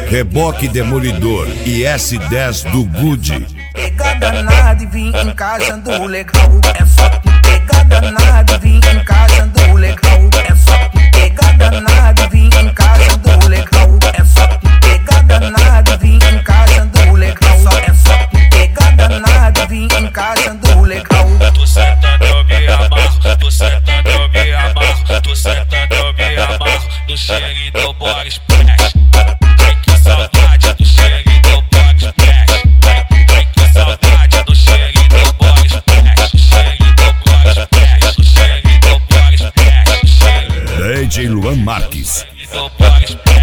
Reboque Demolidor e S10 do Good. Pegada nada e vim encaixando legal. É só pegada nada e vim encaixando legal. É só pegada nada e vim encaixando legal. É só pegada nada e vim encaixando legal. É só pegada nada e vim encaixando legal. Tô sentando, eu me amarro. Tô sentando, eu me amarro. Tô sentando, eu me amarro. No cheirinho do Boris Splash. Ai que saudade do cheirinho do Boris Splash. Ai que saudade do cheirinho do Boris Splash. Cheirinho do Boris Splash. Cheirinho do Boris Splash. DJ Luan Marques. Do Boris Splash.